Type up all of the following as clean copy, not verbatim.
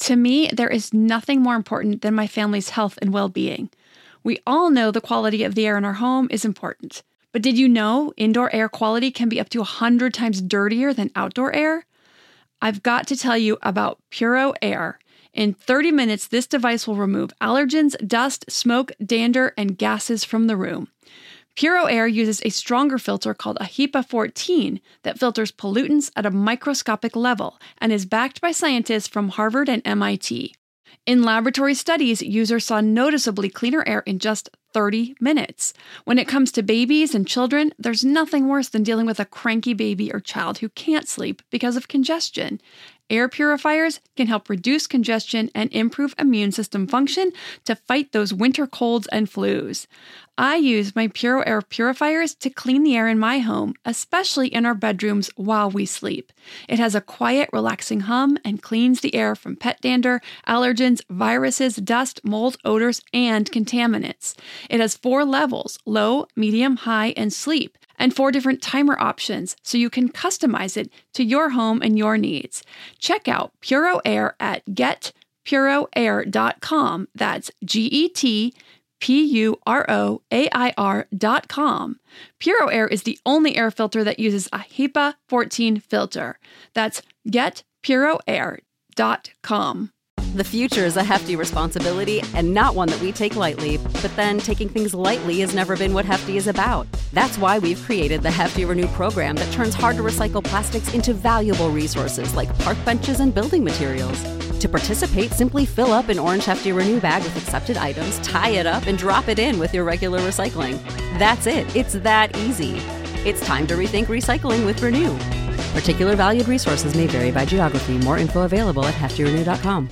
To me, there is nothing more important than my family's health and well-being. We all know the quality of the air in our home is important. But did you know indoor air quality can be up to 100 times dirtier than outdoor air? I've got to tell you about Puro Air. In 30 minutes, this device will remove allergens, dust, smoke, dander, and gases from the room. Puro Air uses a stronger filter called a HEPA 14 that filters pollutants at a microscopic level and is backed by scientists from Harvard and MIT. In laboratory studies, users saw noticeably cleaner air in just 30 minutes. When it comes to babies and children, there's nothing worse than dealing with a cranky baby or child who can't sleep because of congestion. Air purifiers can help reduce congestion and improve immune system function to fight those winter colds and flus. I use my Puro Air purifiers to clean the air in my home, especially in our bedrooms while we sleep. It has a quiet, relaxing hum and cleans the air from pet dander, allergens, viruses, dust, mold, odors, and contaminants. It has 4 levels: low, medium, high, and sleep, and 4 different timer options, so you can customize it to your home and your needs. Check out Puro Air at getpuroair.com. That's GETPUROAIR.com. Puro Air is the only air filter that uses a HEPA 14 filter. That's getpuroair.com. The future is a hefty responsibility and not one that we take lightly. But then taking things lightly has never been what Hefty is about. That's why we've created the Hefty Renew program that turns hard-to-recycle plastics into valuable resources like park benches and building materials. To participate, simply fill up an orange Hefty Renew bag with accepted items, tie it up, and drop it in with your regular recycling. That's it. It's that easy. It's time to rethink recycling with Renew. Particular valued resources may vary by geography. More info available at heftyrenew.com.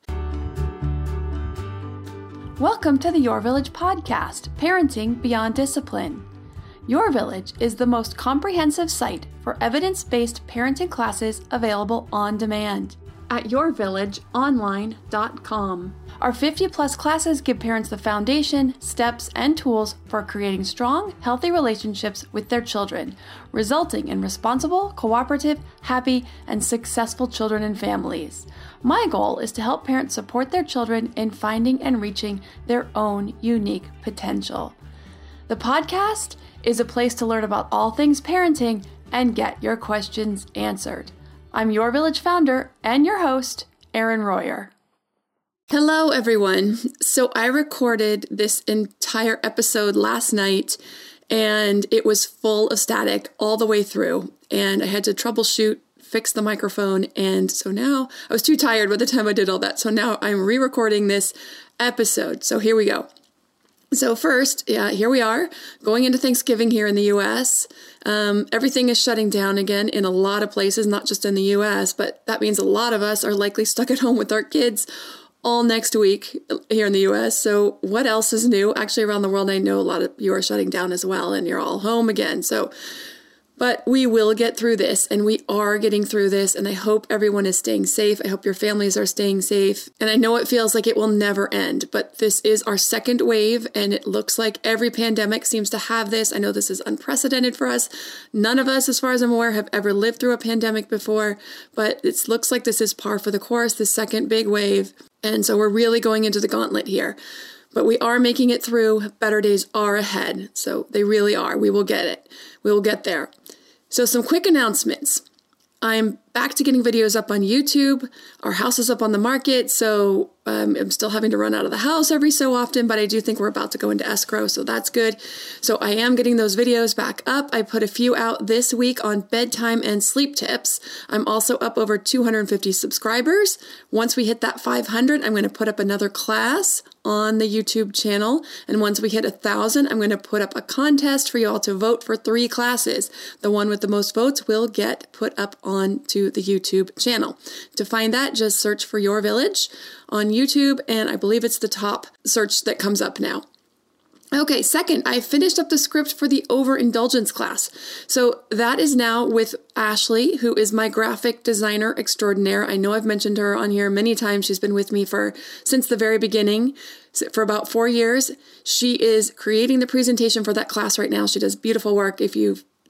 Welcome to the Your Village podcast, Parenting Beyond Discipline. Your Village is the most comprehensive site for evidence-based parenting classes available on demand at yourvillageonline.com. Our 50-plus classes give parents the foundation, steps, and tools for creating strong, healthy relationships with their children, resulting in responsible, cooperative, happy, and successful children and families. My goal is to help parents support their children in finding and reaching their own unique potential. The podcast is a place to learn about all things parenting and get your questions answered. I'm Your Village founder and your host, Erin Royer. Hello, everyone. So I recorded this entire episode last night, and it was full of static all the way through, and I had to troubleshoot, fix the microphone, and so now I was too tired by the time I did all that, so now I'm re-recording this episode. So here we go. So first, here we are, going into Thanksgiving here in the U.S. Everything is shutting down again in a lot of places, not just in the U.S., but that means a lot of us are likely stuck at home with our kids all next week here in the U.S. So what else is new? Actually, around the world, I know a lot of you are shutting down as well, and you're all home again. But we will get through this, and we are getting through this, and I hope everyone is staying safe. I hope your families are staying safe. And I know it feels like it will never end, but this is our second wave, and it looks like every pandemic seems to have this. I know this is unprecedented for us. None of us, as far as I'm aware, have ever lived through a pandemic before, but it looks like this is par for the course, the second big wave. And so we're really going into the gauntlet here. But we are making it through. Better days are ahead. So they really are. We will get it. We will get there. So some quick announcements. I'm back to getting videos up on YouTube. Our house is up on the market, so I'm still having to run out of the house every so often, but I do think we're about to go into escrow, so that's good. So I am getting those videos back up. I put a few out this week on bedtime and sleep tips. I'm also up over 250 subscribers. Once we hit that 500, I'm going to put up another class on the YouTube channel. And once we hit 1,000, I'm going to put up a contest for you all to vote for 3 classes. The one with the most votes will get put up onto the YouTube channel. To find that, just search for Your Village on YouTube, and I believe it's the top search that comes up now. Okay, second, I finished up the script for the overindulgence class. So that is now with Ashley, who is my graphic designer extraordinaire. I know I've mentioned her on here many times. She's been with me since the very beginning, for about 4 years. She is creating the presentation for that class right now. She does beautiful work. If you've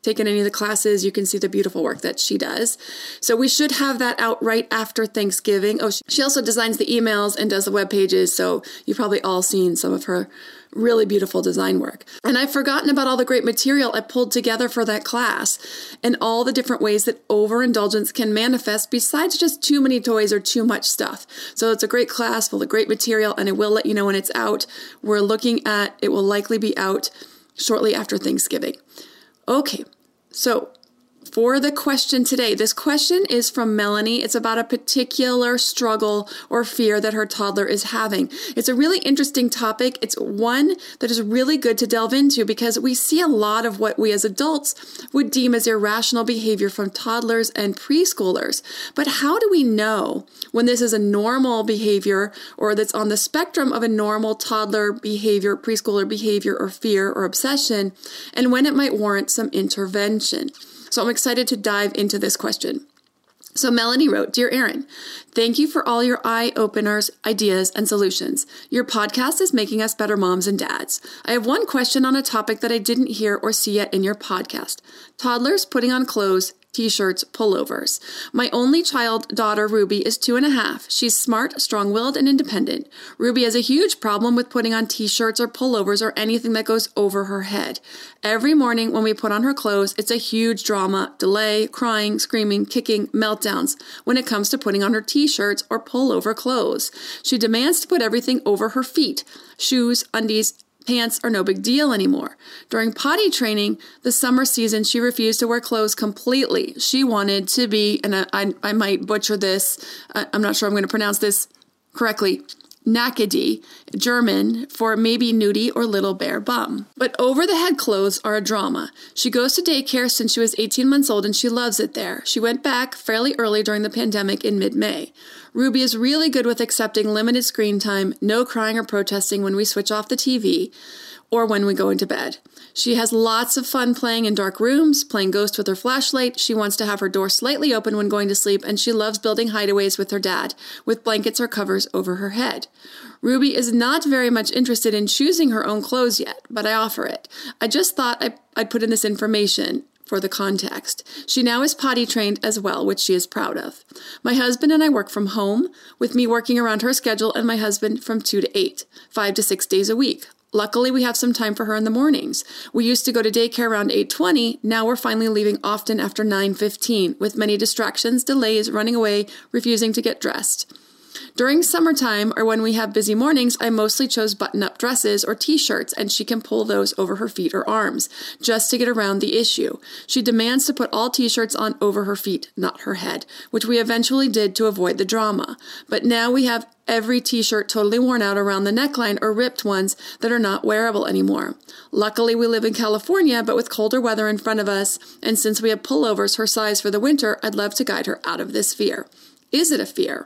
taken any of the classes, you can see the beautiful work that she does. So we should have that out right after Thanksgiving. Oh, she also designs the emails and does the web pages. So you've probably all seen some of her really beautiful design work. And I've forgotten about all the great material I pulled together for that class and all the different ways that overindulgence can manifest besides just too many toys or too much stuff. So it's a great class full of great material, and I will let you know when it's out. We're looking at, it will likely be out shortly after Thanksgiving. Okay, so for the question today, this question is from Melanie. It's about a particular struggle or fear that her toddler is having. It's a really interesting topic. It's one that is really good to delve into because we see a lot of what we as adults would deem as irrational behavior from toddlers and preschoolers. But how do we know when this is a normal behavior or that's on the spectrum of a normal toddler behavior, preschooler behavior, or fear or obsession, and when it might warrant some intervention? So I'm excited to dive into this question. So Melanie wrote, Dear Erin, thank you for all your eye-openers, ideas, and solutions. Your podcast is making us better moms and dads. I have one question on a topic that I didn't hear or see yet in your podcast. Toddlers putting on clothes, t-shirts, pullovers. My only daughter, Ruby, is 2.5. She's smart, strong-willed, and independent. Ruby has a huge problem with putting on t-shirts or pullovers or anything that goes over her head. Every morning when we put on her clothes, it's a huge drama, delay, crying, screaming, kicking, meltdowns when it comes to putting on her t-shirts or pullover clothes. She demands to put everything over her feet, shoes, undies, pants are no big deal anymore. During potty training, the summer season, she refused to wear clothes completely. She wanted to be, and I might butcher this, I'm not sure I'm going to pronounce this correctly, Nakedi, German for maybe nudie or little bare bum. But over-the-head clothes are a drama. She goes to daycare since she was 18 months old and she loves it there. She went back fairly early during the pandemic in mid-May. Ruby is really good with accepting limited screen time, no crying or protesting when we switch off the TV or when we go into bed. She has lots of fun playing in dark rooms, playing ghost with her flashlight. She wants to have her door slightly open when going to sleep, and she loves building hideaways with her dad, with blankets or covers over her head. Ruby is not very much interested in choosing her own clothes yet, but I offer it. I just thought I'd put in this information for the context. She now is potty trained as well, which she is proud of. My husband and I work from home, with me working around her schedule and my husband from 2 to 8, 5 to 6 days a week. Luckily, we have some time for her in the mornings. We used to go to daycare around 8:20. Now we're finally leaving often after 9:15, with many distractions, delays, running away, refusing to get dressed. During summertime or when we have busy mornings, I mostly chose button-up dresses or t-shirts, and she can pull those over her feet or arms just to get around the issue. She demands to put all t-shirts on over her feet, not her head, which we eventually did to avoid the drama. But now we have every t-shirt totally worn out around the neckline or ripped ones that are not wearable anymore. Luckily, we live in California, but with colder weather in front of us, and since we have pullovers her size for the winter, I'd love to guide her out of this fear. Is it a fear?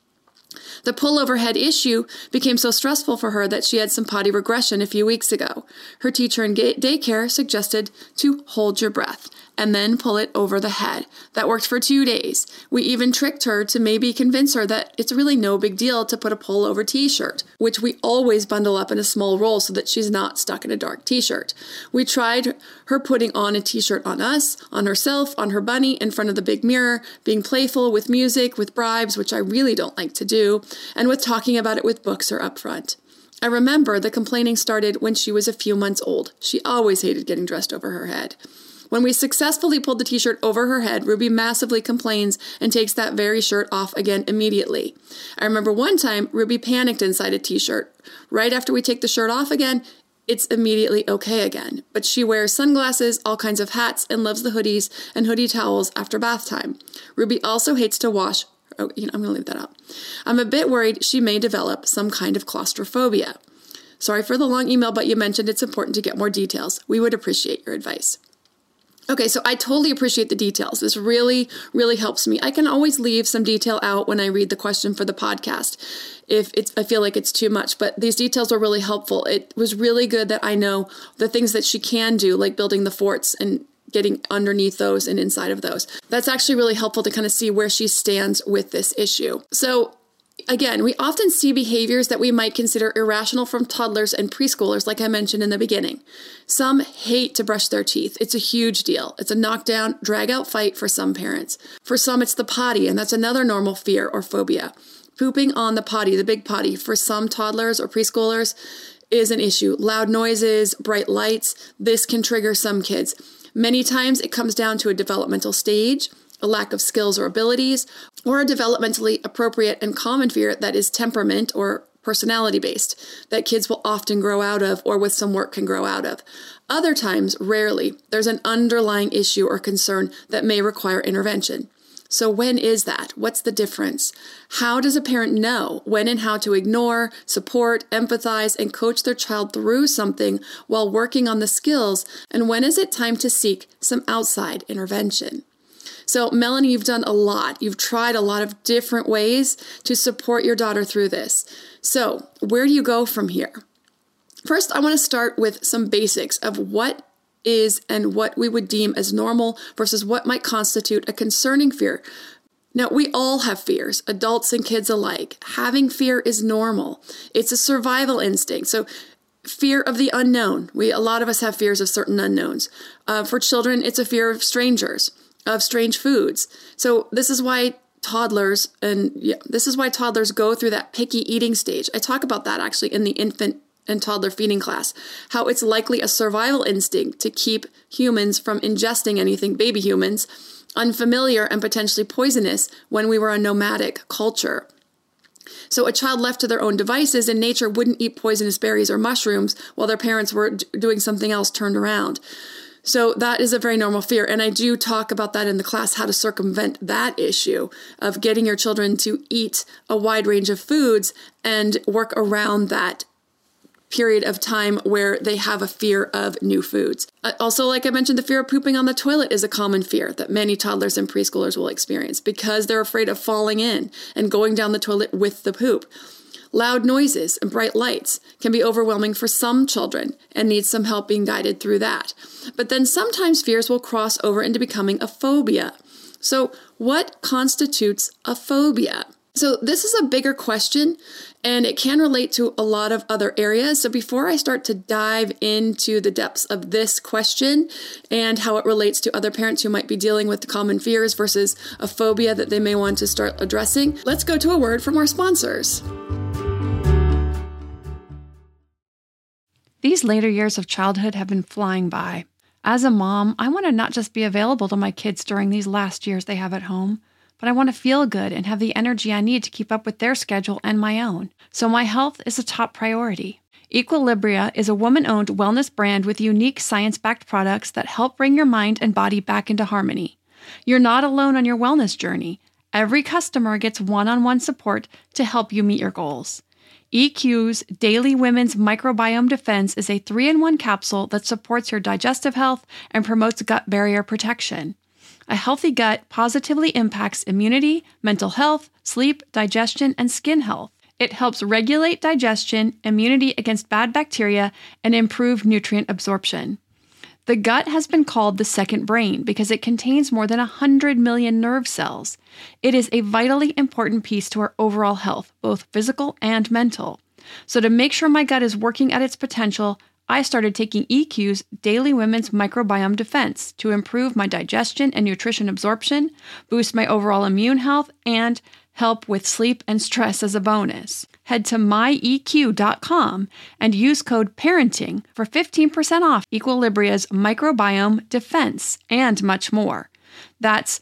The pullover head issue became so stressful for her that she had some potty regression a few weeks ago. Her teacher in daycare suggested to hold your breath and then pull it over the head. That worked for 2 days. We even tricked her to maybe convince her that it's really no big deal to put a pullover t-shirt, which we always bundle up in a small roll so that she's not stuck in a dark t-shirt. We tried her putting on a t-shirt on us, on herself, on her bunny, in front of the big mirror, being playful with music, with bribes, which I really don't like to do, and with talking about it with books or up front. I remember the complaining started when she was a few months old. She always hated getting dressed over her head. When we successfully pulled the t-shirt over her head, Ruby massively complains and takes that very shirt off again immediately. I remember one time Ruby panicked inside a t-shirt. Right after we take the shirt off again, it's immediately okay again. But she wears sunglasses, all kinds of hats, and loves the hoodies and hoodie towels after bath time. Ruby also hates to wash. I'm going to leave that out. I'm a bit worried she may develop some kind of claustrophobia. Sorry for the long email, but you mentioned it's important to get more details. We would appreciate your advice. Okay, so I totally appreciate the details. This really, really helps me. I can always leave some detail out when I read the question for the podcast if I feel like it's too much, but these details are really helpful. It was really good that I know the things that she can do, like building the forts and getting underneath those and inside of those. That's actually really helpful to kind of see where she stands with this issue. So Again, we often see behaviors that we might consider irrational from toddlers and preschoolers, like I mentioned in the beginning. Some hate to brush their teeth. It's a huge deal. It's a knockdown, drag-out fight for some parents. For some, it's the potty, and that's another normal fear or phobia. Pooping on the potty, the big potty, for some toddlers or preschoolers is an issue. Loud noises, bright lights, this can trigger some kids. Many times it comes down to a developmental stage, a lack of skills or abilities, or a developmentally appropriate and common fear that is temperament or personality-based, that kids will often grow out of or with some work can grow out of. Other times, rarely, there's an underlying issue or concern that may require intervention. So when is that? What's the difference? How does a parent know when and how to ignore, support, empathize, and coach their child through something while working on the skills? And when is it time to seek some outside intervention? So Melanie, you've done a lot. You've tried a lot of different ways to support your daughter through this. So where do you go from here? First, I want to start with some basics of what is and what we would deem as normal versus what might constitute a concerning fear. Now, we all have fears, adults and kids alike. Having fear is normal. It's a survival instinct. So fear of the unknown. A lot of us have fears of certain unknowns. For children, it's a fear of strangers, of strange foods. So this is why toddlers go through that picky eating stage. I talk about that actually in the infant and toddler feeding class, how it's likely a survival instinct to keep humans from ingesting anything, baby humans, unfamiliar and potentially poisonous when we were a nomadic culture. So a child left to their own devices in nature wouldn't eat poisonous berries or mushrooms while their parents were doing something else turned around. So that is a very normal fear. And I do talk about that in the class, how to circumvent that issue of getting your children to eat a wide range of foods and work around that period of time where they have a fear of new foods. Also, like I mentioned, the fear of pooping on the toilet is a common fear that many toddlers and preschoolers will experience because they're afraid of falling in and going down the toilet with the poop. Loud noises and bright lights can be overwhelming for some children and need some help being guided through that. But then sometimes fears will cross over into becoming a phobia. So what constitutes a phobia? So this is a bigger question, and it can relate to a lot of other areas. So before I start to dive into the depths of this question and how it relates to other parents who might be dealing with common fears versus a phobia that they may want to start addressing, let's go to a word from our sponsors. These later years of childhood have been flying by. As a mom, I want to not just be available to my kids during these last years they have at home, but I want to feel good and have the energy I need to keep up with their schedule and my own. So my health is a top priority. Equilibria is a woman-owned wellness brand with unique science-backed products that help bring your mind and body back into harmony. You're not alone on your wellness journey. Every customer gets one-on-one support to help you meet your goals. EQ's Daily Women's Microbiome Defense is a 3-in-1 capsule that supports your digestive health and promotes gut barrier protection. A healthy gut positively impacts immunity, mental health, sleep, digestion, and skin health. It helps regulate digestion, immunity against bad bacteria, and improve nutrient absorption. The gut has been called the second brain because it contains more than 100 million nerve cells. It is a vitally important piece to our overall health, both physical and mental. So to make sure my gut is working at its potential, I started taking EQ's Daily Women's Microbiome Defense to improve my digestion and nutrition absorption, boost my overall immune health, and help with sleep and stress as a bonus. Head to myeq.com and use code PARENTING for 15% off Equilibria's Microbiome Defense and much more. That's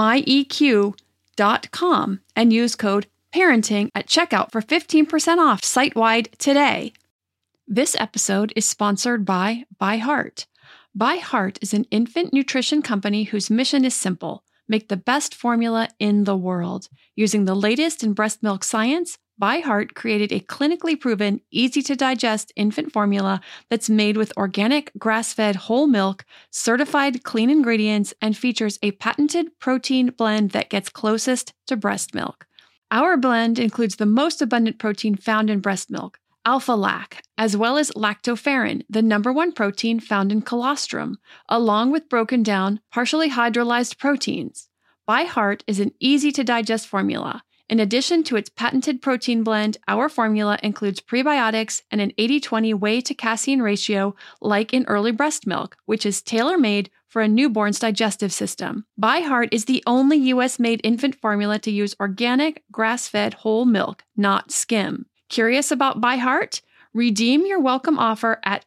myeq.com and use code PARENTING at checkout for 15% off site-wide today. This episode is sponsored by ByHeart. ByHeart is an infant nutrition company whose mission is simple: make the best formula in the world. Using the latest in breast milk science, ByHeart created a clinically proven, easy-to-digest infant formula that's made with organic, grass-fed whole milk, certified clean ingredients, and features a patented protein blend that gets closest to breast milk. Our blend includes the most abundant protein found in breast milk, alpha-lac, as well as lactoferrin, the #1 protein found in colostrum, along with broken down, partially hydrolyzed proteins. ByHeart is an easy-to-digest formula. In addition to its patented protein blend, our formula includes prebiotics and an 80-20 whey to casein ratio like in early breast milk, which is tailor-made for a newborn's digestive system. ByHeart is the only U.S.-made infant formula to use organic, grass-fed whole milk, not skim. Curious about ByHeart? Redeem your welcome offer at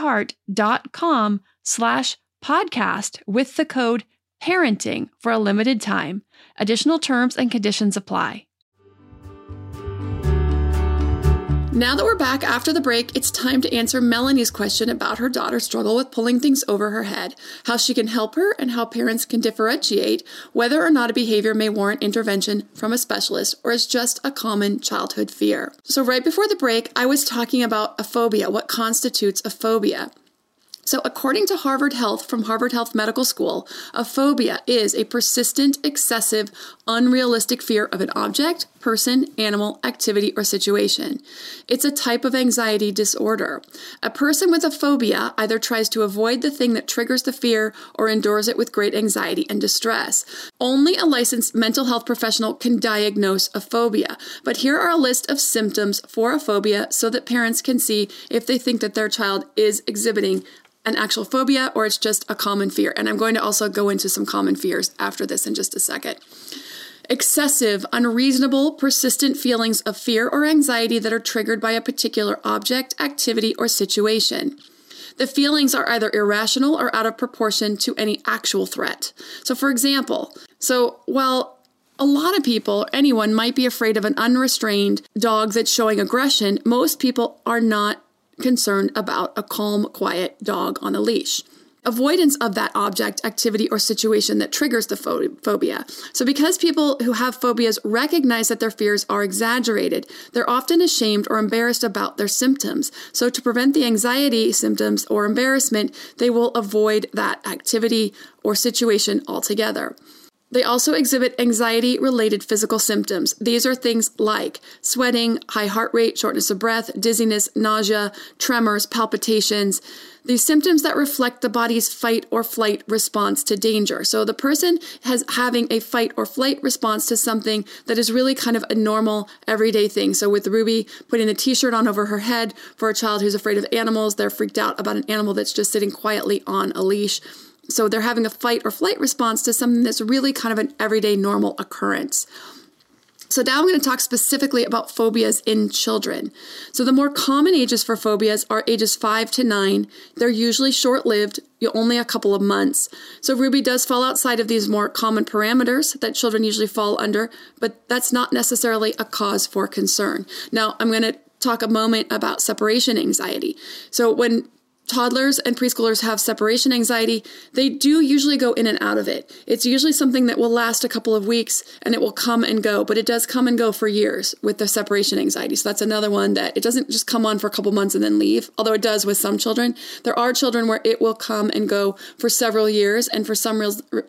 byheart.com/podcast with the code PARENTING for a limited time. Additional terms and conditions apply. Now that we're back after the break, it's time to answer Melanie's question about her daughter's struggle with pulling things over her head, how she can help her, and how parents can differentiate whether or not a behavior may warrant intervention from a specialist or is just a common childhood fear. So right before the break, I was talking about a phobia, what constitutes a phobia. So according to Harvard Health from Harvard Health Medical School, a phobia is a persistent, excessive, unrealistic fear of an object, person, animal, activity, or situation. It's a type of anxiety disorder. A person with a phobia either tries to avoid the thing that triggers the fear or endures it with great anxiety and distress. Only a licensed mental health professional can diagnose a phobia. But here are a list of symptoms for a phobia so that parents can see if they think that their child is exhibiting an actual phobia or it's just a common fear. And I'm going to also go into some common fears after this in just a second. Excessive, unreasonable, persistent feelings of fear or anxiety that are triggered by a particular object, activity, or situation. The feelings are either irrational or out of proportion to any actual threat. So for example, while a lot of people, anyone might be afraid of an unrestrained dog that's showing aggression, most people are not concerned about a calm, quiet dog on a leash. Avoidance of that object, activity, or situation that triggers the phobia. So because people who have phobias recognize that their fears are exaggerated, they're often ashamed or embarrassed about their symptoms. So to prevent the anxiety symptoms or embarrassment, they will avoid that activity or situation altogether. They also exhibit anxiety-related physical symptoms. These are things like sweating, high heart rate, shortness of breath, dizziness, nausea, tremors, palpitations. These symptoms that reflect the body's fight or flight response to danger. So the person having a fight or flight response to something that is really kind of a normal, everyday thing. So with Ruby putting the t-shirt on over her head, for a child who's afraid of animals, they're freaked out about an animal that's just sitting quietly on a leash. So they're having a fight or flight response to something that's really kind of an everyday normal occurrence. So now I'm going to talk specifically about phobias in children. So the more common ages for phobias are ages 5 to 9. They're usually short-lived, only a couple of months. So Ruby does fall outside of these more common parameters that children usually fall under, but that's not necessarily a cause for concern. Now I'm going to talk a moment about separation anxiety. So when toddlers and preschoolers have separation anxiety, they do usually go in and out of it. It's usually something that will last a couple of weeks and it will come and go, but it does come and go for years with the separation anxiety. So that's another one that it doesn't just come on for a couple months and then leave, although it does with some children. There are children where it will come and go for several years, and for some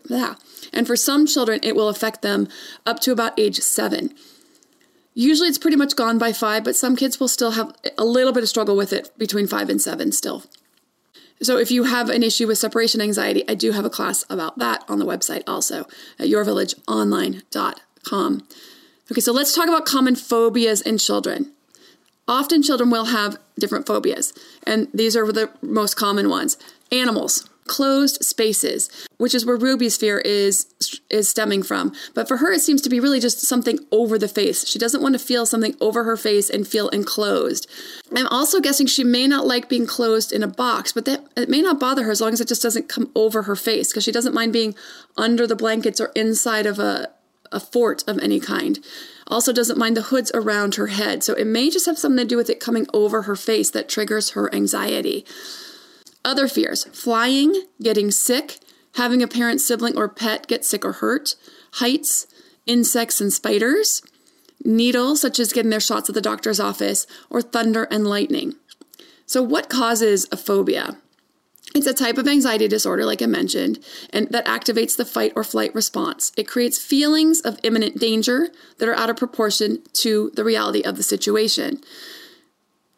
children it will affect them up to about age 7. Usually it's pretty much gone by 5, but some kids will still have a little bit of struggle with it between 5 and 7 still. So if you have an issue with separation anxiety, I do have a class about that on the website also at yourvillageonline.com. Okay, so let's talk about common phobias in children. Often children will have different phobias, and these are the most common ones. Animals, closed spaces, which is where Ruby's fear is stemming from. But for her, it seems to be really just something over the face. She doesn't want to feel something over her face and feel enclosed. I'm also guessing she may not like being closed in a box, but it may not bother her as long as it just doesn't come over her face, because she doesn't mind being under the blankets or inside of a fort of any kind. Also doesn't mind the hoods around her head. So it may just have something to do with it coming over her face that triggers her anxiety. Other fears: flying, getting sick, having a parent, sibling, or pet get sick or hurt, heights, insects and spiders, needles, such as getting their shots at the doctor's office, or thunder and lightning. So what causes a phobia? It's a type of anxiety disorder, like I mentioned, and that activates the fight or flight response. It creates feelings of imminent danger that are out of proportion to the reality of the situation.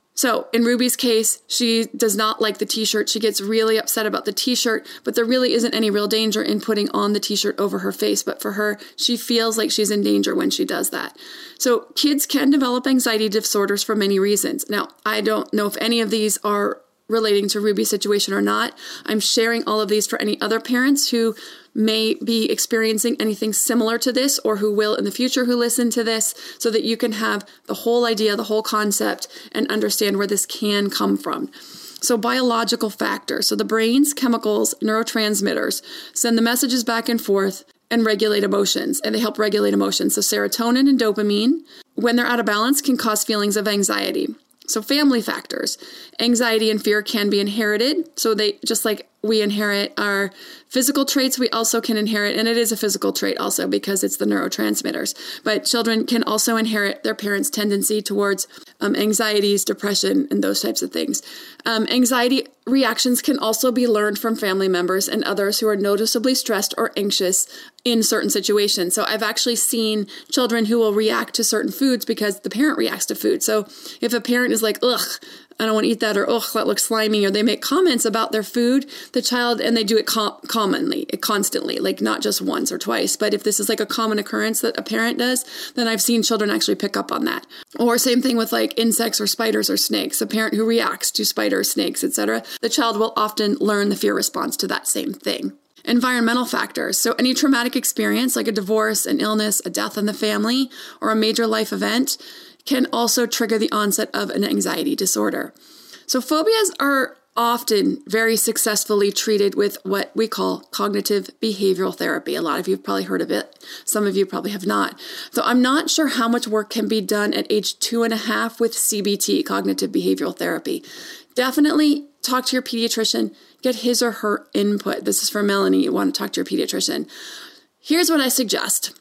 So in Ruby's case, she does not like the t-shirt. She gets really upset about the t-shirt, but there really isn't any real danger in putting on the t-shirt over her face. But for her, she feels like she's in danger when she does that. So kids can develop anxiety disorders for many reasons. Now, I don't know if any of these are relating to Ruby's situation or not. I'm sharing all of these for any other parents who may be experiencing anything similar to this or who will in the future who listen to this, so that you can have the whole idea, the whole concept, and understand where this can come from. So biological factors. So the brain's chemicals, neurotransmitters, send the messages back and forth and regulate emotions, and they help regulate emotions. So serotonin and dopamine, when they're out of balance, can cause feelings of anxiety. So family factors. Anxiety and fear can be inherited. So they, just like we inherit our physical traits, we also can inherit, and it is a physical trait also because it's the neurotransmitters. But children can also inherit their parents' tendency towards anxieties, depression, and those types of things. Anxiety reactions can also be learned from family members and others who are noticeably stressed or anxious in certain situations. So I've actually seen children who will react to certain foods because the parent reacts to food. So if a parent is like, ugh, I don't want to eat that, or ugh, that looks slimy, or they make comments about their food, the child, and they do it commonly, constantly, like not just once or twice, but if this is like a common occurrence that a parent does, then I've seen children actually pick up on that. Or same thing with like insects or spiders or snakes. A parent who reacts to spiders, snakes, etc., the child will often learn the fear response to that same thing. Environmental factors. So any traumatic experience like a divorce, an illness, a death in the family, or a major life event can also trigger the onset of an anxiety disorder. So phobias are often very successfully treated with what we call cognitive behavioral therapy. A lot of you have probably heard of it. Some of you probably have not. So I'm not sure how much work can be done at age 2.5 with CBT, cognitive behavioral therapy. Definitely talk to your pediatrician, get his or her input. This is for Melanie. You want to talk to your pediatrician. Here's what I suggest.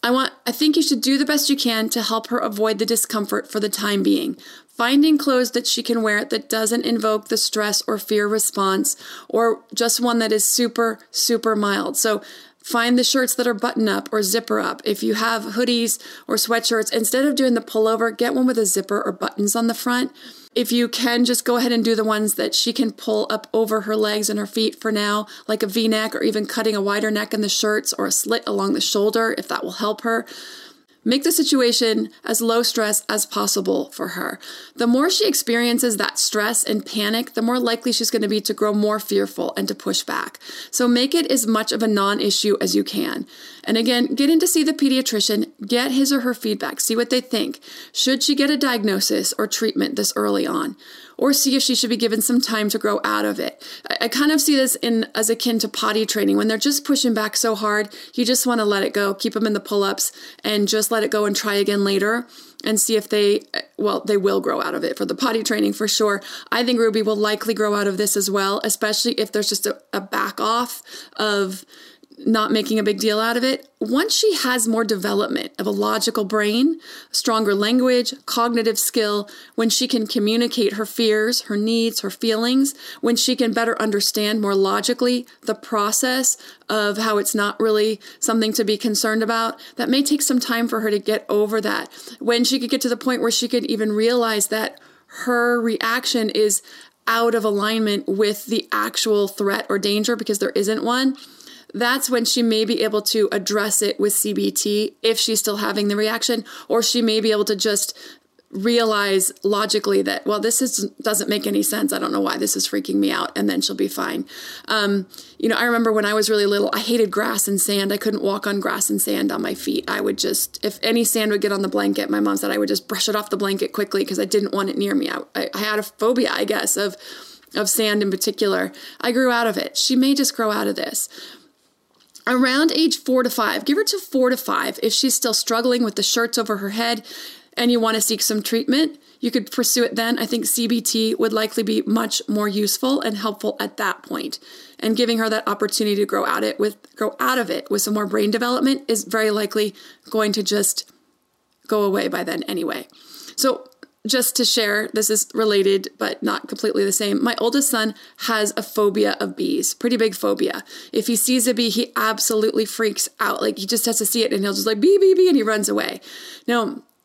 I think you should do the best you can to help her avoid the discomfort for the time being. Finding clothes that she can wear that doesn't invoke the stress or fear response, or just one that is super, super mild. So find the shirts that are button up or zipper up. If you have hoodies or sweatshirts, instead of doing the pullover, get one with a zipper or buttons on the front. If you can, just go ahead and do the ones that she can pull up over her legs and her feet for now, like a V-neck, or even cutting a wider neck in the shirts, or a slit along the shoulder, if that will help her. Make the situation as low stress as possible for her. The more she experiences that stress and panic, the more likely she's going to be to grow more fearful and to push back. So make it as much of a non-issue as you can. And again, get in to see the pediatrician, get his or her feedback, see what they think. Should she get a diagnosis or treatment this early on? Or see if she should be given some time to grow out of it. I kind of see this as akin to potty training. When they're just pushing back so hard, you just want to let it go, keep them in the pull-ups, and just let it go and try again later and see if they will grow out of it. For the potty training, for sure. I think Ruby will likely grow out of this as well, especially if there's just a back off of not making a big deal out of it. Once she has more development of a logical brain, stronger language, cognitive skill, when she can communicate her fears, her needs, her feelings, when she can better understand more logically the process of how it's not really something to be concerned about, that may take some time for her to get over that. When she could get to the point where she could even realize that her reaction is out of alignment with the actual threat or danger because there isn't one, that's when she may be able to address it with CBT if she's still having the reaction, or she may be able to just realize logically that, well, doesn't make any sense. I don't know why this is freaking me out, and then she'll be fine. I remember when I was really little, I hated grass and sand. I couldn't walk on grass and sand on my feet. I would just, if any sand would get on the blanket, my mom said I would just brush it off the blanket quickly because I didn't want it near me. I had a phobia, I guess, of sand in particular. I grew out of it. She may just grow out of this. Around age 4 to 5, give her to 4 to 5. If she's still struggling with the shirts over her head and you want to seek some treatment, you could pursue it then. I think CBT would likely be much more useful and helpful at that point. And giving her that opportunity to grow out of it with some more brain development is very likely going to just go away by then anyway. So just to share, this is related, but not completely the same. My oldest son has a phobia of bees, pretty big phobia. If he sees a bee, he absolutely freaks out. Like he just has to see it and he'll just like, bee, bee, bee, and he runs away. Now,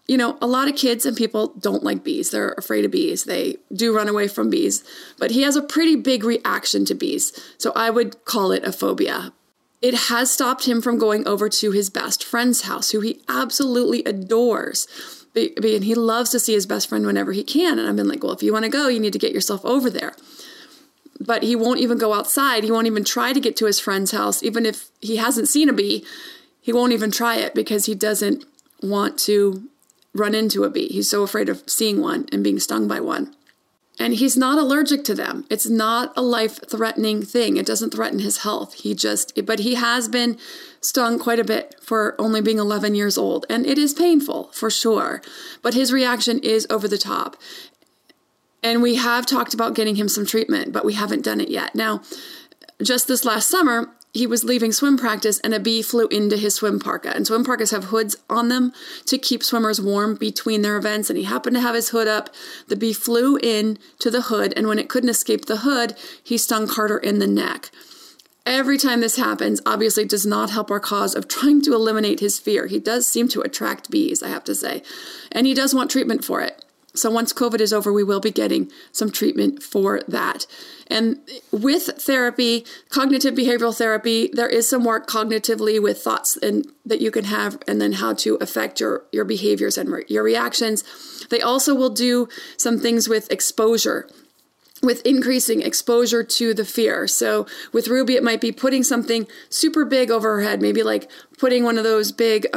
a lot of kids and people don't like bees. They're afraid of bees. They do run away from bees, but he has a pretty big reaction to bees. So I would call it a phobia. It has stopped him from going over to his best friend's house, who he absolutely adores. And he loves to see his best friend whenever he can. And I've been like, well, if you want to go, you need to get yourself over there. But he won't even go outside. He won't even try to get to his friend's house. Even if he hasn't seen a bee, he won't even try it because he doesn't want to run into a bee. He's so afraid of seeing one and being stung by one. And he's not allergic to them. It's not a life-threatening thing. It doesn't threaten his health. But he has been stung quite a bit for only being 11 years old. And it is painful, for sure. But his reaction is over the top. And we have talked about getting him some treatment, but we haven't done it yet. Now, just this last summer, he was leaving swim practice and a bee flew into his swim parka. And swim parkas have hoods on them to keep swimmers warm between their events. And he happened to have his hood up. The bee flew in to the hood. And when it couldn't escape the hood, he stung Carter in the neck. Every time this happens, obviously does not help our cause of trying to eliminate his fear. He does seem to attract bees, I have to say. And he does want treatment for it. So once COVID is over, we will be getting some treatment for that. And with therapy, cognitive behavioral therapy, there is some work cognitively with thoughts that you can have and then how to affect your behaviors and your reactions. They also will do some things with exposure, with increasing exposure to the fear. So with Ruby, it might be putting something super big over her head, maybe like putting one of those big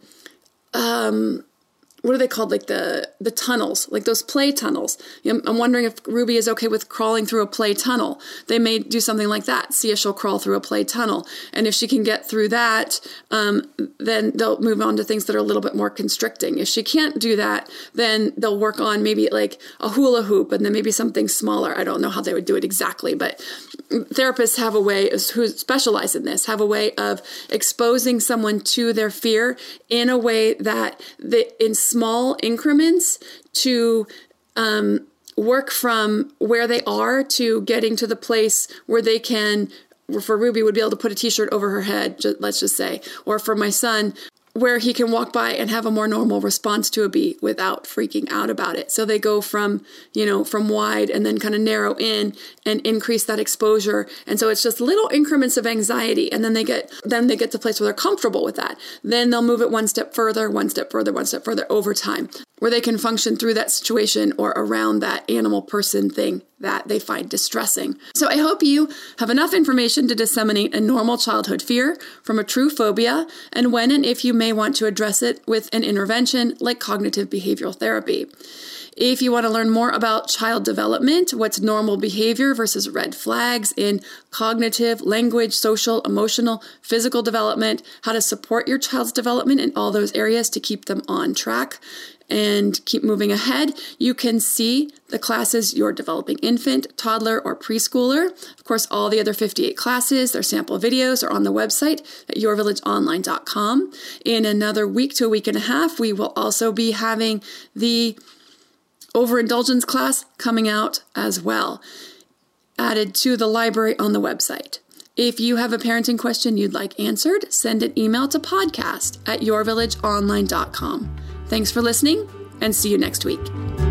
what are they called? Like the tunnels, like those play tunnels. I'm wondering if Ruby is okay with crawling through a play tunnel. They may do something like that. See if she'll crawl through a play tunnel. And if she can get through that, then they'll move on to things that are a little bit more constricting. If she can't do that, then they'll work on maybe like a hula hoop and then maybe something smaller. I don't know how they would do it exactly, but therapists have a way, who specialize in this, have a way of exposing someone to their fear in a way that in small increments to work from where they are to getting to the place where they can, for Ruby, would be able to put a t-shirt over her head, let's just say, or for my son, where he can walk by and have a more normal response to a bee without freaking out about it. So they go from wide and then kind of narrow in and increase that exposure. And so it's just little increments of anxiety. And then they get to the place where they're comfortable with that. Then they'll move it one step further over time, where they can function through that situation or around that animal person thing that they find distressing. So I hope you have enough information to disseminate a normal childhood fear from a true phobia, and when and if you may want to address it with an intervention like cognitive behavioral therapy. If you want to learn more about child development, what's normal behavior versus red flags in cognitive, language, social, emotional, physical development, how to support your child's development in all those areas to keep them on track and keep moving ahead, you can see the classes your developing infant, toddler, or preschooler. Of course, all the other 58 classes, their sample videos are on the website at yourvillageonline.com. In another week to a week and a half, we will also be having the overindulgence class coming out as well, added to the library on the website. If you have a parenting question you'd like answered, send an email to podcast@yourvillageonline.com. Thanks for listening, and see you next week.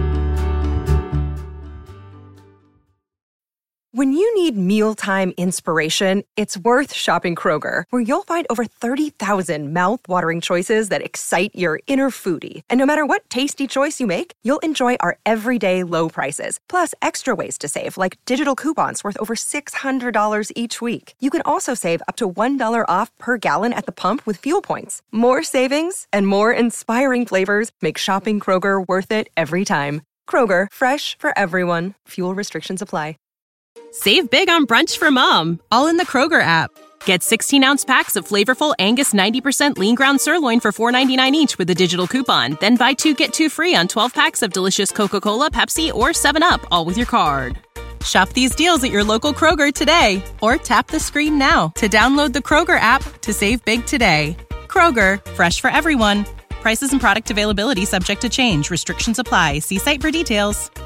When you need mealtime inspiration, it's worth shopping Kroger, where you'll find over 30,000 mouth-watering choices that excite your inner foodie. And no matter what tasty choice you make, you'll enjoy our everyday low prices, plus extra ways to save, like digital coupons worth over $600 each week. You can also save up to $1 off per gallon at the pump with fuel points. More savings and more inspiring flavors make shopping Kroger worth it every time. Kroger, fresh for everyone. Fuel restrictions apply. Save big on brunch for mom, all in the Kroger app. Get 16-ounce packs of flavorful Angus 90% lean ground sirloin for $4.99 each with a digital coupon. Then buy 2, get 2 free on 12 packs of delicious Coca-Cola, Pepsi, or 7-Up, all with your card. Shop these deals at your local Kroger today, or tap the screen now to download the Kroger app to save big today. Kroger, fresh for everyone. Prices and product availability subject to change. Restrictions apply. See site for details.